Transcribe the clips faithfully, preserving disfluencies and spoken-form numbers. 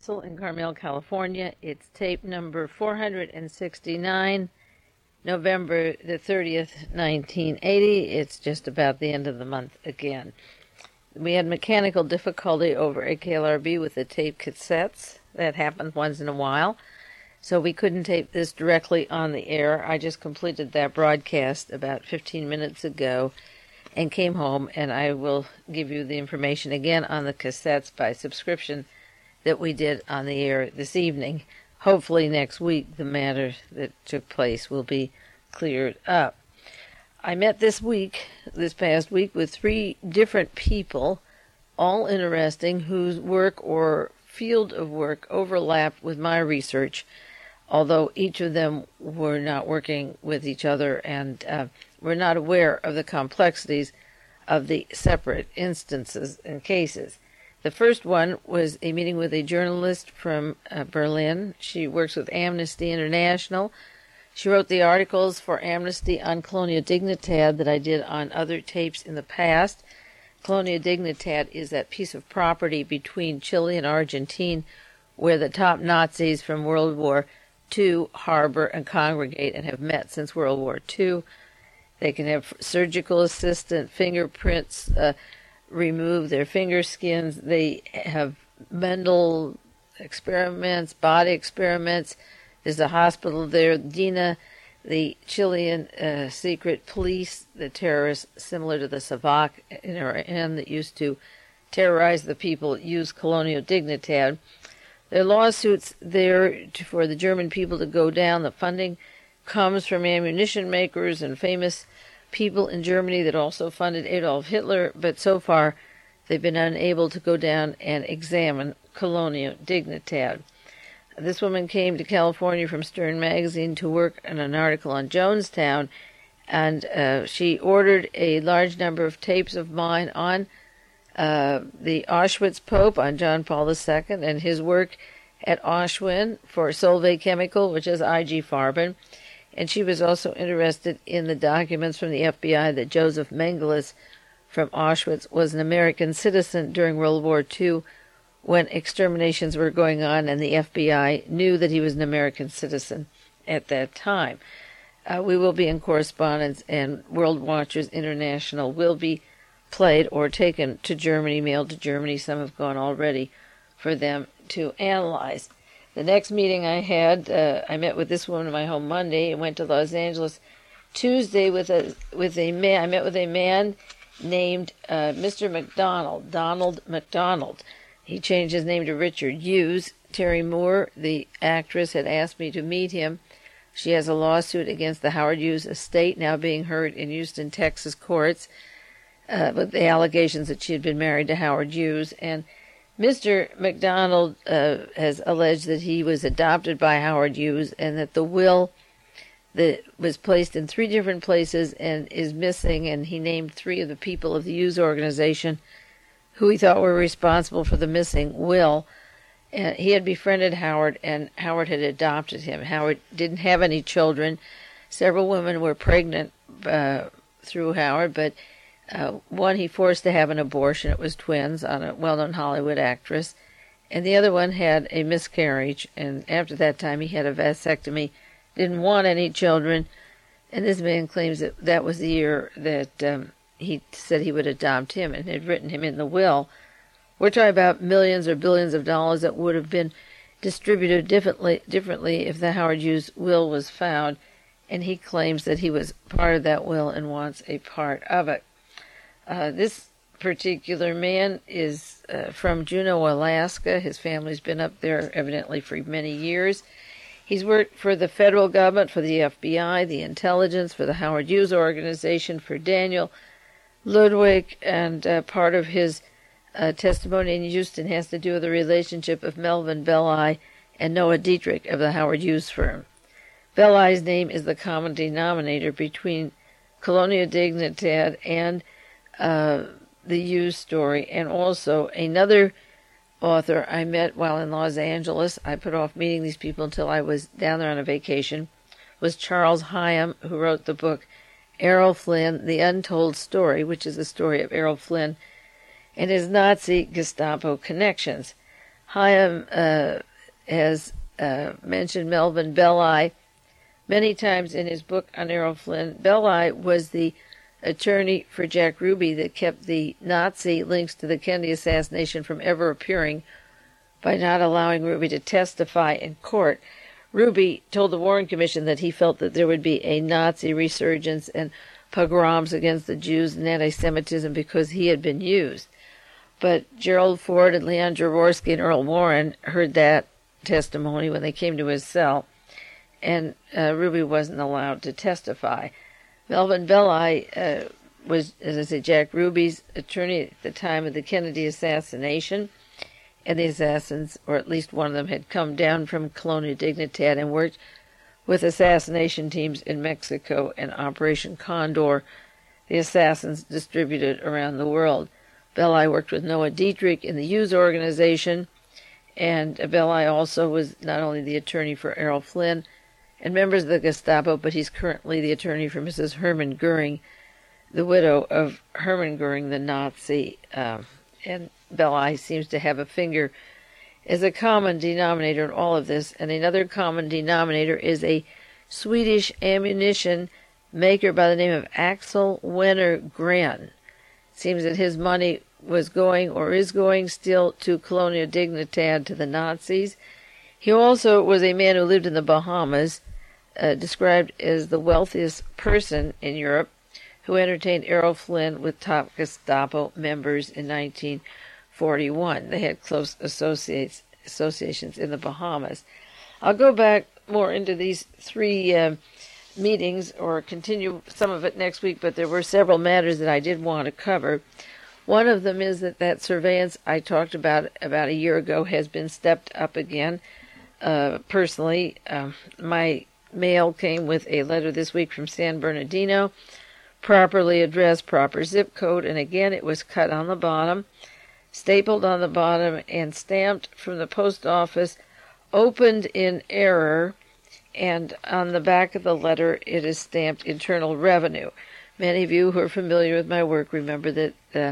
In Carmel, California. It's tape number four hundred sixty-nine, November the thirtieth, nineteen eighty. It's just about the end of the month again. We had mechanical difficulty over A K L R B with the tape cassettes. That happens once in a while. So we couldn't tape this directly on the air. I just completed that broadcast about fifteen minutes ago and came home, and I will give you the information again on the cassettes by subscription that we did on the air this evening. Hopefully next week the matter that took place will be cleared up. I met this week, this past week, with three different people, all interesting, whose work or field of work overlapped with my research, although each of them were not working with each other and uh, were not aware of the complexities of the separate instances and cases. The first one was a meeting with a journalist from uh, Berlin. She works with Amnesty International. She wrote the articles for Amnesty on Colonia Dignidad that I did on other tapes in the past. Colonia Dignidad is that piece of property between Chile and Argentina where the top Nazis from World War Two harbor and congregate and have met since World War Two. They can have surgical assistant, fingerprints, uh, remove their finger skins. They have mental experiments, body experiments. There's a hospital there. DINA, the Chilean uh, secret police, the terrorists similar to the SAVAK in Iran that used to terrorize the people, use Colonia Dignidad. There are lawsuits there to, for the German people to go down. The funding comes from ammunition makers and famous people in Germany that also funded Adolf Hitler, but so far they've been unable to go down and examine Colonia Dignidad. This woman came to California from Stern Magazine to work on an article on Jonestown, and uh, she ordered a large number of tapes of mine on uh, the Auschwitz Pope, on John Paul the Second, and his work at Auschwitz for Solvay Chemical, which is I G Farben. And she was also interested in the documents from the F B I that Joseph Mengele from Auschwitz was an American citizen during World War Two when exterminations were going on, and the F B I knew that he was an American citizen at that time. Uh, we will be in correspondence, and World Watchers International will be played or taken to Germany, mailed to Germany. Some have gone already for them to analyze. The next meeting I had, uh, I met with this woman in my home Monday and went to Los Angeles Tuesday with a with a man. I met with a man named uh, Mister McDonald, Donald McDonald. He changed his name to Richard Hughes. Terry Moore, the actress, had asked me to meet him. She has a lawsuit against the Howard Hughes estate now being heard in Houston, Texas courts, uh, with the allegations that she had been married to Howard Hughes. And Mister McDonald uh, has alleged that he was adopted by Howard Hughes and that the will that was placed in three different places and is missing, and he named three of the people of the Hughes organization who he thought were responsible for the missing will. Uh, he had befriended Howard, and Howard had adopted him. Howard didn't have any children. Several women were pregnant uh, through Howard, but Uh, one he forced to have an abortion. It was twins on a well-known Hollywood actress. And the other one had a miscarriage. And after that time, he had a vasectomy. Didn't want any children. And this man claims that that was the year that um, he said he would adopt him and had written him in the will. We're talking about millions or billions of dollars that would have been distributed differently, differently if the Howard Hughes will was found. And he claims that he was part of that will and wants a part of it. Uh, this particular man is uh, from Juneau, Alaska. His family's been up there evidently for many years. He's worked for the federal government, for the F B I, the intelligence, for the Howard Hughes organization, for Daniel Ludwig, and uh, part of his uh, testimony in Houston has to do with the relationship of Melvin Belli and Noah Dietrich of the Howard Hughes firm. Belli's name is the common denominator between Colonia Dignidad and Uh, the Hughes story. And also another author I met while in Los Angeles, I put off meeting these people until I was down there on a vacation, was Charles Hyam, who wrote the book Errol Flynn, The Untold Story, which is the story of Errol Flynn and his Nazi Gestapo connections. Chaim uh, has uh, mentioned Melvin Belli many times in his book on Errol Flynn. Belli was the attorney for Jack Ruby that kept the Nazi links to the Kennedy assassination from ever appearing by not allowing Ruby to testify in court. Ruby told the Warren Commission that he felt that there would be a Nazi resurgence and pogroms against the Jews and anti-Semitism because he had been used. But Gerald Ford and Leon Jaworski and Earl Warren heard that testimony when they came to his cell, and uh, Ruby wasn't allowed to testify. Melvin Belli uh, was, as I said, Jack Ruby's attorney at the time of the Kennedy assassination, and the assassins, or at least one of them, had come down from Colonia Dignidad and worked with assassination teams in Mexico and Operation Condor, the assassins distributed around the world. Belli worked with Noah Dietrich in the Hughes organization, and Belli also was not only the attorney for Errol Flynn and members of the Gestapo, but he's currently the attorney for Missus Hermann Goering, the widow of Hermann Goering, the Nazi. Um, and Belli seems to have a finger as a common denominator in all of this. And another common denominator is a Swedish ammunition maker by the name of Axel Wenner-Gren. Seems that his money was going, or is going still, to Colonia Dignidad, to the Nazis. He also was a man who lived in the Bahamas, uh, described as the wealthiest person in Europe, who entertained Errol Flynn with top Gestapo members in nineteen forty-one. They had close associates, associations in the Bahamas. I'll go back more into these three uh, meetings, or continue some of it next week, but there were several matters that I did want to cover. One of them is that that surveillance I talked about about a year ago has been stepped up again. Uh, personally, uh, my mail came with a letter this week from San Bernardino, properly addressed, proper zip code, and again it was cut on the bottom, stapled on the bottom, and stamped from the post office, opened in error, and on the back of the letter it is stamped Internal Revenue. Many of you who are familiar with my work remember that uh,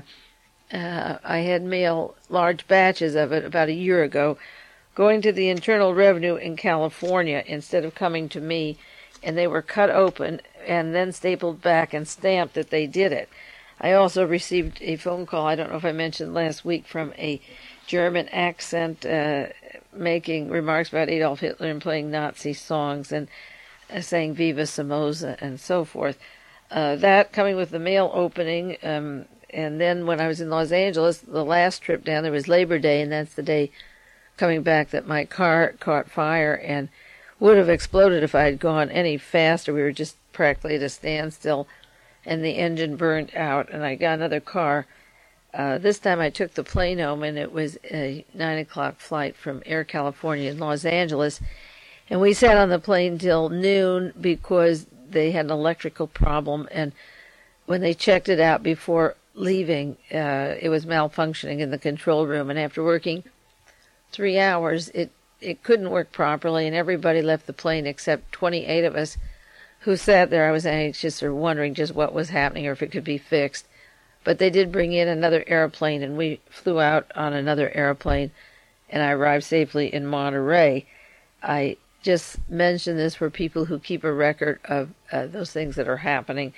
uh, I had mail, large batches of it, about a year ago, going to the Internal Revenue in California instead of coming to me, and they were cut open and then stapled back and stamped that they did it. I also received a phone call, I don't know if I mentioned last week, from a German accent uh, making remarks about Adolf Hitler and playing Nazi songs and uh, saying Viva Somoza and so forth. Uh, that coming with the mail opening, um, and then when I was in Los Angeles, the last trip down there was Labor Day, and that's the day coming back that my car caught fire and would have exploded if I had gone any faster. We were just practically at a standstill, and the engine burned out, and I got another car. Uh, this time I took the plane home, and it was a nine o'clock flight from Air California in Los Angeles, and we sat on the plane till noon because they had an electrical problem, and when they checked it out before leaving, uh, it was malfunctioning in the control room, and after working three hours, it, it couldn't work properly, and everybody left the plane except twenty-eight of us who sat there. I was anxious or wondering just what was happening or if it could be fixed. But they did bring in another airplane, and we flew out on another airplane, and I arrived safely in Monterey. I just mention this for people who keep a record of uh, those things that are happening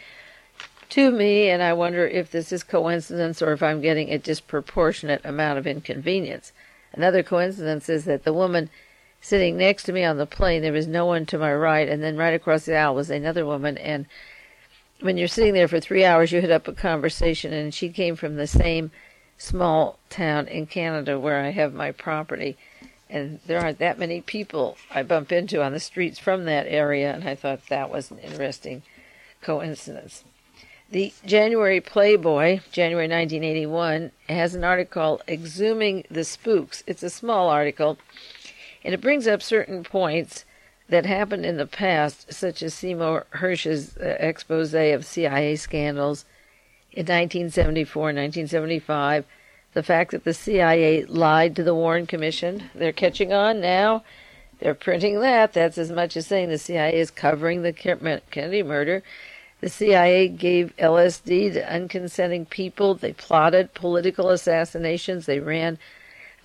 to me, and I wonder if this is coincidence or if I'm getting a disproportionate amount of inconvenience. Another coincidence is that the woman sitting next to me on the plane, there was no one to my right, and then right across the aisle was another woman, and when you're sitting there for three hours, you hit up a conversation, and she came from the same small town in Canada where I have my property, and there aren't that many people I bump into on the streets from that area, and I thought that was an interesting coincidence. The January Playboy, January nineteen eighty-one, has an article called Exhuming the Spooks. It's a small article, and it brings up certain points that happened in the past, such as Seymour Hersh's uh, expose of C I A scandals in nineteen seventy-four, nineteen seventy-five, the fact that the C I A lied to the Warren Commission. They're catching on now. They're printing that. That's as much as saying the C I A is covering the Kennedy murder. The C I A gave L S D to unconsenting people. They plotted political assassinations. They ran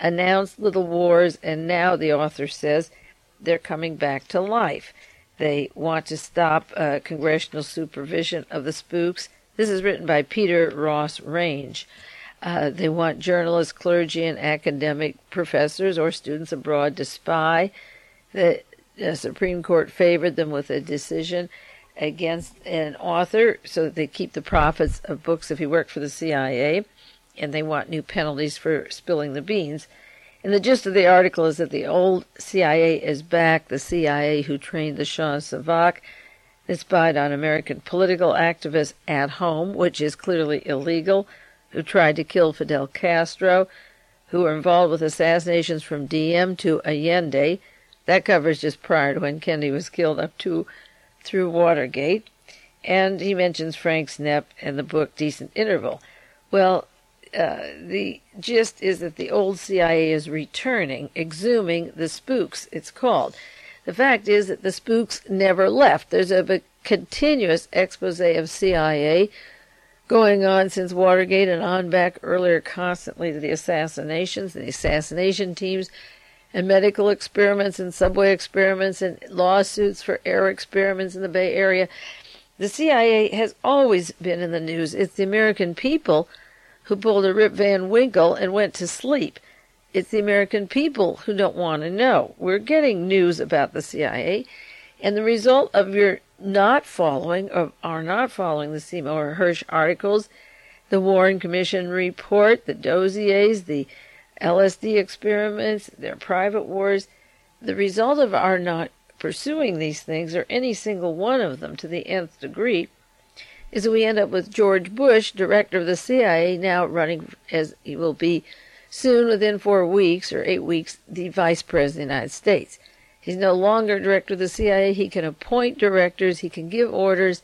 announced little wars, and now the author says they're coming back to life. They want to stop uh, congressional supervision of the spooks. This is written by Peter Ross Range. Uh, they want journalists, clergy, and academic professors or students abroad to spy. The, the Supreme Court favored them with a decision against an author so that they keep the profits of books if he worked for the C I A, and they want new penalties for spilling the beans. And the gist of the article is that the old C I A is back, the C I A who trained the Shah Savak, that spied on American political activists at home, which is clearly illegal, who tried to kill Fidel Castro, who were involved with assassinations from Diem to Allende. That covers just prior to when Kennedy was killed up to through Watergate. And he mentions Frank Snepp and the book Decent Interval. Well, Uh, the gist is that the old C I A is returning, exhuming the spooks, it's called. The fact is that the spooks never left. There's a, a continuous expose of C I A going on since Watergate and on back earlier constantly to the assassinations, the assassination teams, and medical experiments and subway experiments and lawsuits for air experiments in the Bay Area. The C I A has always been in the news. It's the American people who pulled a Rip Van Winkle and went to sleep. It's the American people who don't want to know. We're getting news about the C I A, and the result of your not following, or are not following the Seymour Hersh articles, the Warren Commission report, the dossiers, the L S D experiments, their private wars, the result of our not pursuing these things, or any single one of them to the nth degree, is that we end up with George Bush, director of the C I A, now running, as he will be soon, within four weeks or eight weeks, the vice president of the United States. He's no longer director of the C I A. He can appoint directors. He can give orders.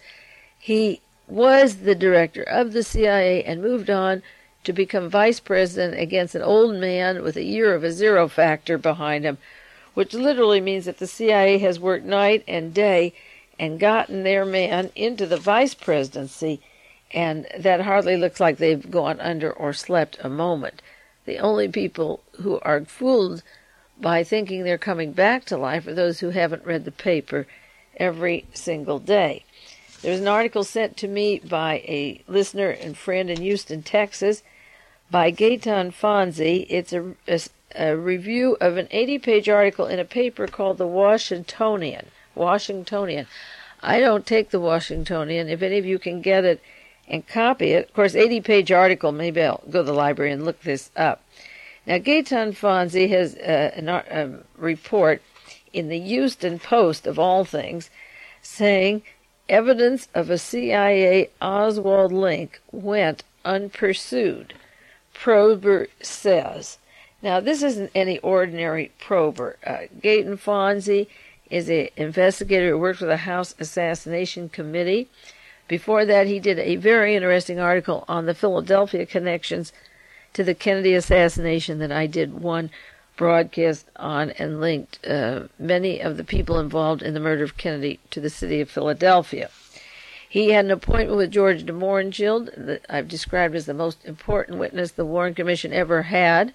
He was the director of the C I A and moved on to become vice president against an old man with a year of a zero factor behind him, which literally means that the C I A has worked night and day and gotten their man into the vice presidency, and that hardly looks like they've gone under or slept a moment. The only people who are fooled by thinking they're coming back to life are those who haven't read the paper every single day. There's an article sent to me by a listener and friend in Houston, Texas, by Gaetan Fonzi. It's a, a, a review of an eighty-page article in a paper called The Washingtonian. Washingtonian. I don't take the Washingtonian. If any of you can get it and copy it, of course, eighty-page article, maybe I'll go to the library and look this up. Now, Gaetan Fonzi has uh, an, a report in the Houston Post, of all things, saying evidence of a C I A Oswald link went unpursued, prober says. Now, this isn't any ordinary prober. Uh, Gaetan Fonzi is an investigator who worked for the House Assassination Committee. Before that, he did a very interesting article on the Philadelphia connections to the Kennedy assassination that I did one broadcast on and linked uh, many of the people involved in the murder of Kennedy to the city of Philadelphia. He had an appointment with George de Mohrenschildt, that I've described as the most important witness the Warren Commission ever had.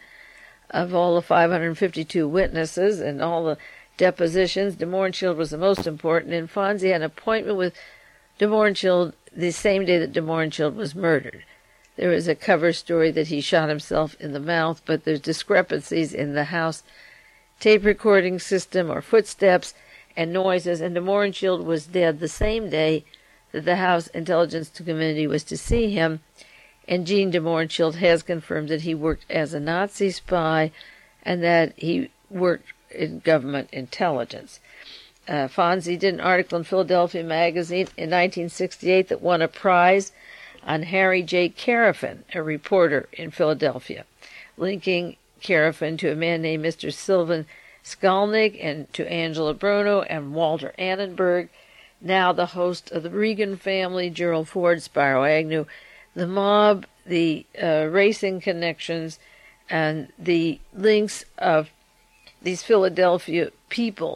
Of all the five hundred fifty-two witnesses and all the depositions, de Mohrenschildt was the most important, and Fonzi had an appointment with de Mohrenschildt the same day that de Mohrenschildt was murdered. There was a cover story that he shot himself in the mouth, but there's discrepancies in the House tape recording system or footsteps and noises, and de Mohrenschildt was dead the same day that the House Intelligence Committee was to see him, and Jean de Mohrenschildt has confirmed that he worked as a Nazi spy and that he worked in government intelligence. Uh, Fonzi did an article in Philadelphia Magazine in nineteen sixty-eight that won a prize on Harry J. Carafin, a reporter in Philadelphia, linking Carafin to a man named Mister Sylvan Skolnick and to Angela Bruno and Walter Annenberg, now the host of the Reagan family, Gerald Ford, Spiro Agnew, the mob, the uh, racing connections, and the links of these Philadelphia people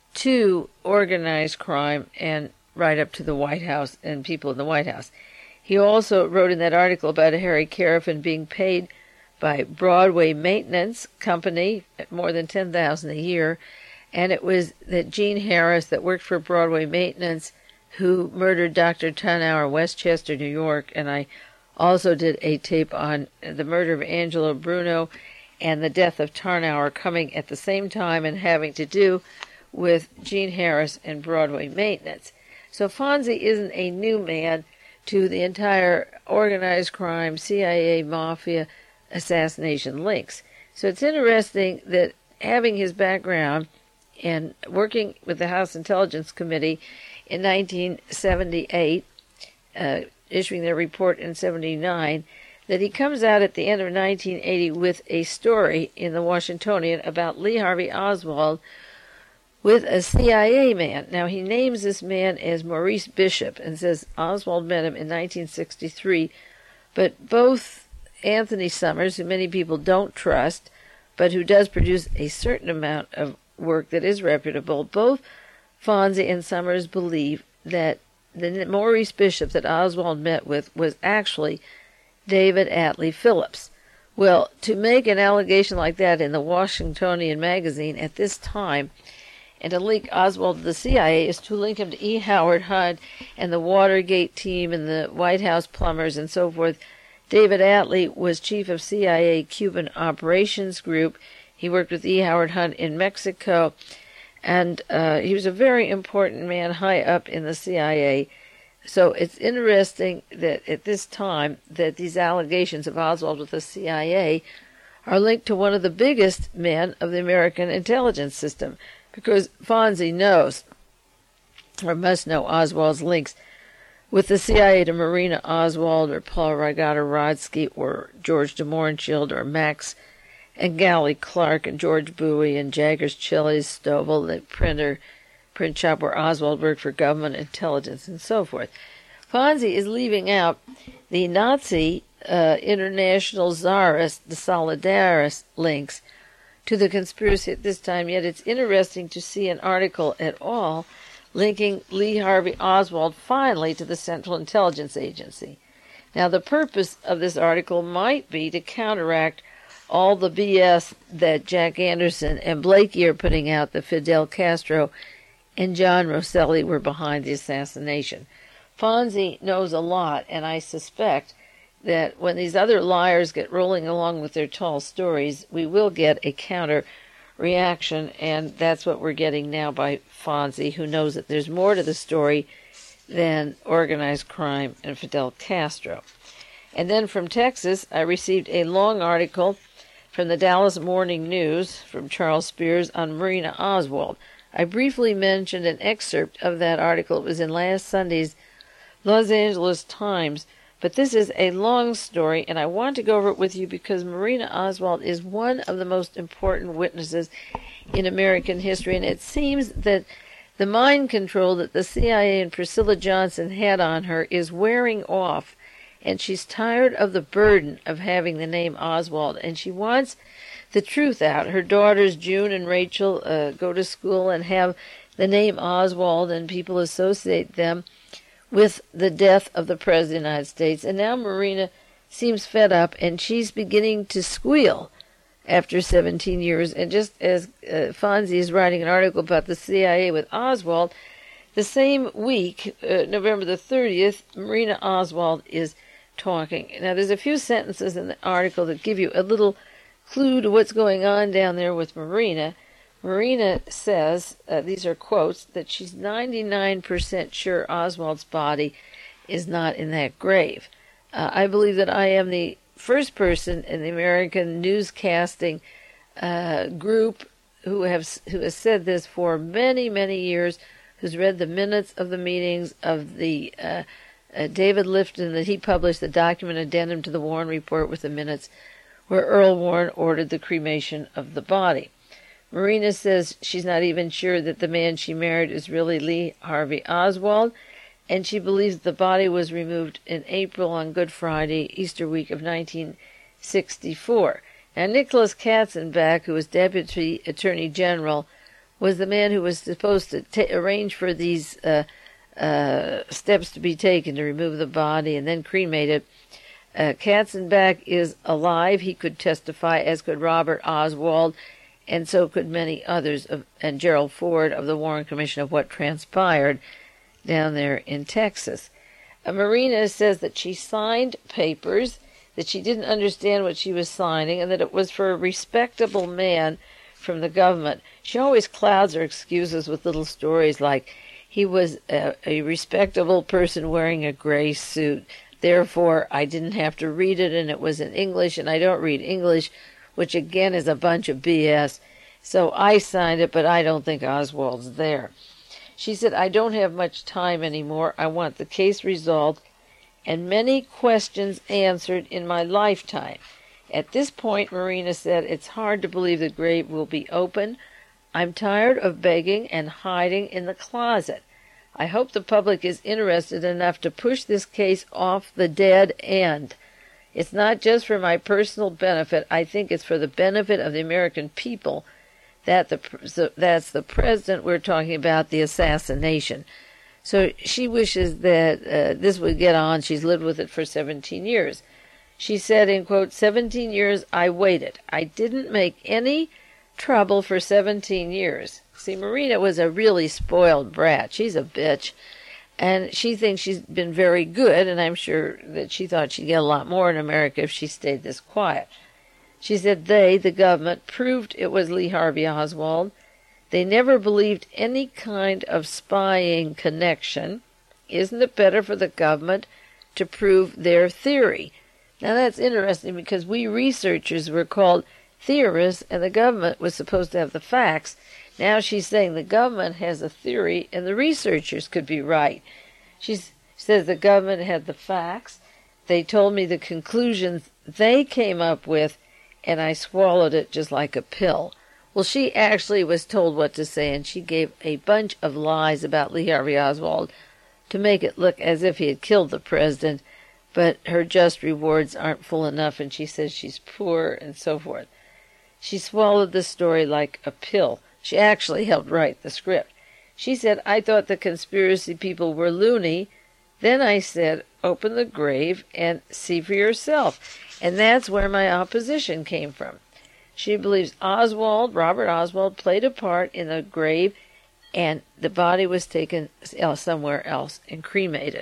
to organized crime and right up to the White House and people in the White House. He also wrote in that article about Harry Carafin being paid by Broadway Maintenance Company at more than ten thousand dollars a year. And it was that Gene Harris, that worked for Broadway Maintenance, who murdered Doctor Tannauer, Westchester, New York. And I also did a tape on the murder of Angelo Bruno and the death of Tannauer, coming at the same time and having to do with Gene Harris and Broadway Maintenance. So Fonzie isn't a new man to the entire organized crime, C I A, mafia, assassination links. So it's interesting that having his background and working with the House Intelligence Committee in nineteen seventy-eight, uh, issuing their report in seventy-nine, that he comes out at the end of nineteen eighty with a story in the Washingtonian about Lee Harvey Oswald with a C I A man. Now, he names this man as Maurice Bishop and says Oswald met him in nineteen sixty-three, but both Anthony Summers, who many people don't trust, but who does produce a certain amount of work that is reputable, both Fonzie and Summers believe that the Maurice Bishop that Oswald met with was actually David Atlee Phillips. Well, to make an allegation like that in the Washingtonian magazine at this time, and to link Oswald to the C I A, is to link him to E. Howard Hunt and the Watergate team and the White House plumbers and so forth. David Atlee was chief of C I A Cuban Operations Group. He worked with E. Howard Hunt in Mexico, and uh, he was a very important man high up in the C I A. So it's interesting that at this time that these allegations of Oswald with the C I A are linked to one of the biggest men of the American intelligence system, because Fonzie knows, or must know, Oswald's links with the C I A to Marina Oswald or Paul Rygata-Rodsky or George DeMornshield or Max and Gally Clark and George Bowie and Jaggers Chili's Stovall, the printer, print shop where Oswald worked for government intelligence and so forth. Fonzie is leaving out the Nazi uh, international czarist, the Solidarist links to the conspiracy at this time, yet it's interesting to see an article at all linking Lee Harvey Oswald finally to the Central Intelligence Agency. Now, the purpose of this article might be to counteract all the B S that Jack Anderson and Blakey are putting out, that Fidel Castro and John Rosselli were behind the assassination. Fonzie knows a lot, and I suspect that when these other liars get rolling along with their tall stories, we will get a counter reaction, and that's what we're getting now by Fonzie, who knows that there's more to the story than organized crime and Fidel Castro. And then from Texas, I received a long article from the Dallas Morning News from Charles Spears on Marina Oswald. I briefly mentioned an excerpt of that article. It was in last Sunday's Los Angeles Times, but this is a long story, and I want to go over it with you because Marina Oswald is one of the most important witnesses in American history, and it seems that the mind control that the C I A and Priscilla Johnson had on her is wearing off, and she's tired of the burden of having the name Oswald, and she wants the truth out. Her daughters, June and Rachel, uh, go to school and have the name Oswald, and people associate them with the death of the President of the United States. And now Marina seems fed up, and she's beginning to squeal after seventeen years. And just as uh, Fonzie is writing an article about the C I A with Oswald, the same week, uh, November the thirtieth, Marina Oswald is talking. Now, there's a few sentences in the article that give you a little clue to what's going on down there with Marina. Marina says, uh, these are quotes, that she's ninety-nine percent sure Oswald's body is not in that grave. Uh, I believe that I am the first person in the American newscasting uh, group who have who has said this for many, many years, who's read the minutes of the meetings of the uh, uh, David Lifton, that he published the document addendum to the Warren Report with the minutes where Earl Warren ordered the cremation of the body. Marina says she's not even sure that the man she married is really Lee Harvey Oswald, and she believes the body was removed in April on Good Friday, Easter week of nineteen sixty-four. Now, Nicholas Katzenbach, who was Deputy Attorney General, was the man who was supposed to ta- arrange for these uh, uh, steps to be taken to remove the body and then cremate it. Uh, Katzenbach is alive. He could testify, as could Robert Oswald, and so could many others, of, and Gerald Ford of the Warren Commission, of what transpired down there in Texas. Uh, Marina says that she signed papers, that she didn't understand what she was signing, and that it was for a respectable man from the government. She always clouds her excuses with little stories like, he was a, a respectable person wearing a gray suit. Therefore, I didn't have to read it, and it was in English, and I don't read English, which again is a bunch of B S. So I signed it, but I don't think Oswald's there. She said, I don't have much time anymore. I want the case resolved and many questions answered in my lifetime. At this point, Marina said, it's hard to believe the grave will be open. I'm tired of begging and hiding in the closet. I hope the public is interested enough to push this case off the dead end. It's not just for my personal benefit. I think it's for the benefit of the American people that the so that's the president we're talking about, the assassination. So she wishes that uh, this would get on. She's lived with it for seventeen years. She said, in quote, seventeen years I waited. I didn't make any trouble for seventeen years. See, Marina was a really spoiled brat. She's a bitch. And she thinks she's been very good, and I'm sure that she thought she'd get a lot more in America if she stayed this quiet. She said they, the government, proved it was Lee Harvey Oswald. They never believed any kind of spying connection. Isn't it better for the government to prove their theory? Now that's interesting because we researchers were called theorists, and the government was supposed to have the facts. Now she's saying the government has a theory and the researchers could be right. She says the government had the facts. They told me the conclusions they came up with, and I swallowed it just like a pill. Well, she actually was told what to say, and she gave a bunch of lies about Lee Harvey Oswald to make it look as if he had killed the president, but her just rewards aren't full enough, and she says she's poor and so forth. She swallowed the story like a pill. She actually helped write the script. She said, I thought the conspiracy people were loony. Then I said, open the grave and see for yourself. And that's where my opposition came from. She believes Oswald, Robert Oswald, played a part in the grave, and the body was taken somewhere else and cremated.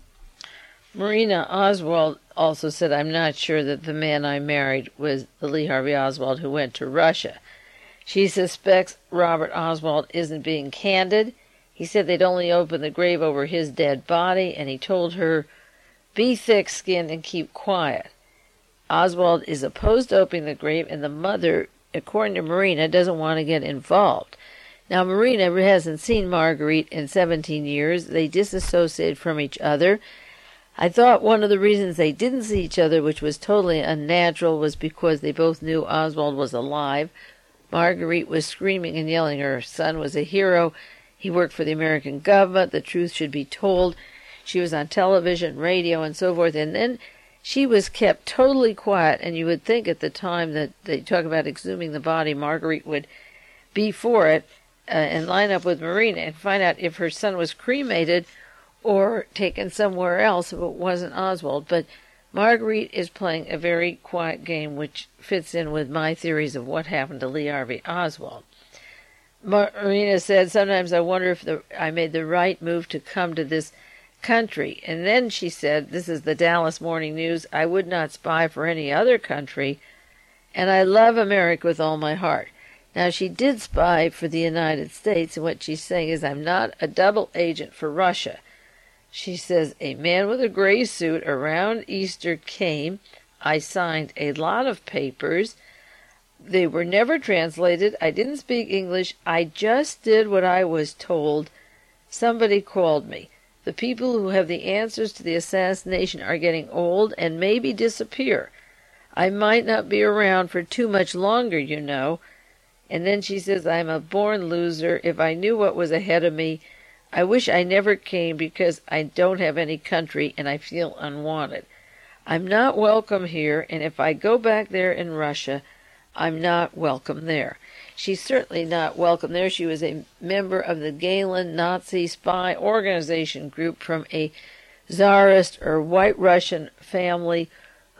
Marina Oswald also said, I'm not sure that the man I married was the Lee Harvey Oswald who went to Russia. She suspects Robert Oswald isn't being candid. He said they'd only open the grave over his dead body, and he told her, be thick-skinned and keep quiet. Oswald is opposed to opening the grave, and the mother, according to Marina, doesn't want to get involved. Now, Marina hasn't seen Marguerite in seventeen years. They disassociated from each other. I thought one of the reasons they didn't see each other, which was totally unnatural, was because they both knew Oswald was alive. Marguerite was screaming and yelling her son was a hero. He worked for the American government. The truth should be told. She was on television, radio, and so forth. And then she was kept totally quiet, and you would think at the time that they talk about exhuming the body, Marguerite would be for it uh, and line up with Marina and find out if her son was cremated or taken somewhere else if it wasn't Oswald. But Marguerite is playing a very quiet game, which fits in with my theories of what happened to Lee Harvey Oswald. Marina said, sometimes I wonder if the, I made the right move to come to this country. And then she said, this is the Dallas Morning News, I would not spy for any other country, and I love America with all my heart. Now, she did spy for the United States, and what she's saying is, I'm not a double agent for Russia. She says, a man with a gray suit around Easter came. I signed a lot of papers. They were never translated. I didn't speak English. I just did what I was told. Somebody called me. The people who have the answers to the assassination are getting old and maybe disappear. I might not be around for too much longer, you know. And then she says, I'm a born loser. If I knew what was ahead of me, I wish I never came because I don't have any country and I feel unwanted. I'm not welcome here, and if I go back there in Russia, I'm not welcome there. She's certainly not welcome there. She was a member of the Galen Nazi spy organization group from a Tsarist or White Russian family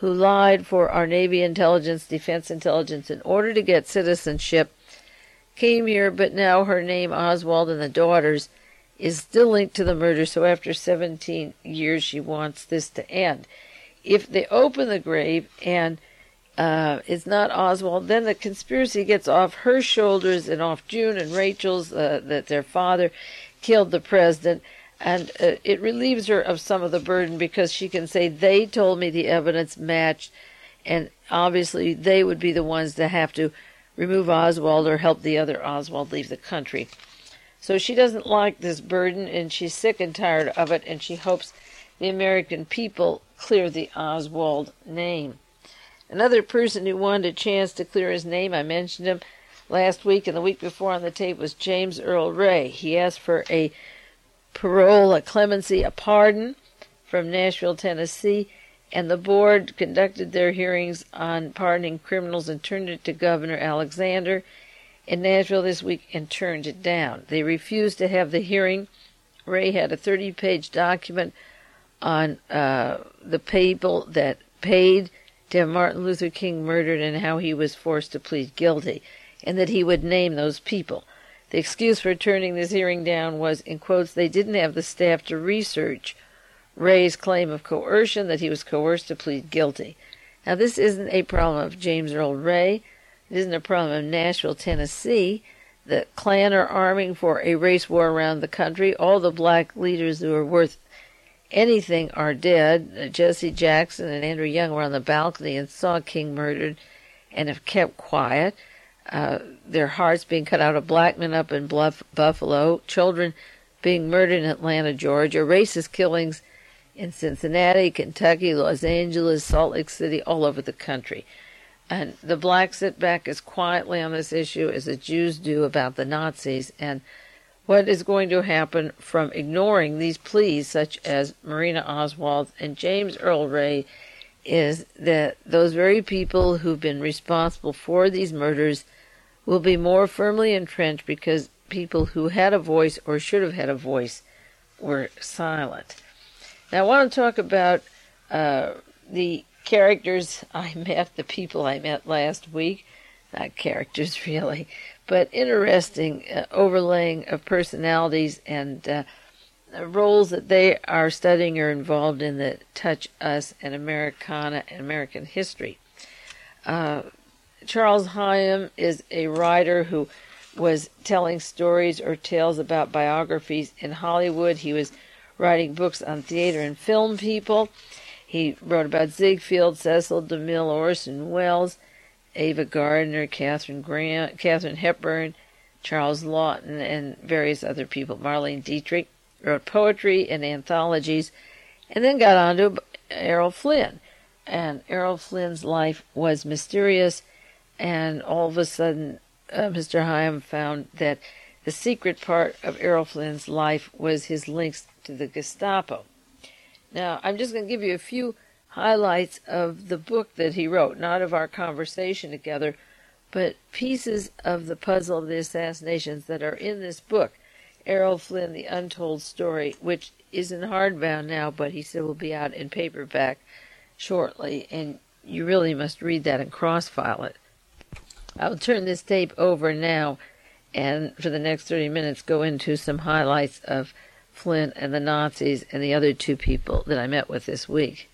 who lied for our Navy intelligence, defense intelligence in order to get citizenship, came here, but now her name, Oswald, and the daughters, is still linked to the murder, so after seventeen years she wants this to end. If they open the grave and uh, it's not Oswald, then the conspiracy gets off her shoulders and off June and Rachel's, uh, that their father killed the president, and uh, it relieves her of some of the burden because she can say, they told me the evidence matched, and obviously they would be the ones to have to remove Oswald or help the other Oswald leave the country. So she doesn't like this burden, and she's sick and tired of it, and she hopes the American people clear the Oswald name. Another person who wanted a chance to clear his name, I mentioned him last week and the week before on the tape, was James Earl Ray. He asked for a parole, a clemency, a pardon from Nashville, Tennessee, and the board conducted their hearings on pardoning criminals and turned it to Governor Alexander in Nashville this week and turned it down. They refused to have the hearing. Ray had a thirty-page document on uh, the people that paid to have Martin Luther King murdered and how he was forced to plead guilty, and that he would name those people. The excuse for turning this hearing down was, in quotes, they didn't have the staff to research Ray's claim of coercion, that he was coerced to plead guilty. Now, this isn't a problem of James Earl Ray. It isn't a problem of Nashville, Tennessee. The Klan are arming for a race war around the country. All the black leaders who are worth anything are dead. Uh, Jesse Jackson and Andrew Young were on the balcony and saw King murdered and have kept quiet. Uh, their hearts being cut out of black men up in Bluff, Buffalo, children being murdered in Atlanta, Georgia, racist killings in Cincinnati, Kentucky, Los Angeles, Salt Lake City, all over the country. And the blacks sit back as quietly on this issue as the Jews do about the Nazis. And what is going to happen from ignoring these pleas, such as Marina Oswald and James Earl Ray, is that those very people who've been responsible for these murders will be more firmly entrenched because people who had a voice or should have had a voice were silent. Now, I want to talk about uh, the characters I met, the people I met last week. Not characters, really, but interesting uh, overlaying of personalities and uh, roles that they are studying or involved in that touch us and Americana and American history. Uh, Charles Hyam is a writer who was telling stories or tales about biographies in Hollywood. He was writing books on theater and film people. He wrote about Ziegfeld, Cecil DeMille, Orson Welles, Ava Gardner, Catherine Grant, Catherine Hepburn, Charles Lawton, and various other people. Marlene Dietrich wrote poetry and anthologies, and then got on to Errol Flynn. And Errol Flynn's life was mysterious, and all of a sudden, uh, Mister Hyam found that the secret part of Errol Flynn's life was his links to the Gestapo. Now, I'm just going to give you a few highlights of the book that he wrote, not of our conversation together, but pieces of the puzzle of the assassinations that are in this book, Errol Flynn, The Untold Story, which is in hardbound now, but he said will be out in paperback shortly, and you really must read that and cross-file it. I'll turn this tape over now, and for the next thirty minutes go into some highlights of Flynn and the Nazis and the other two people that I met with this week.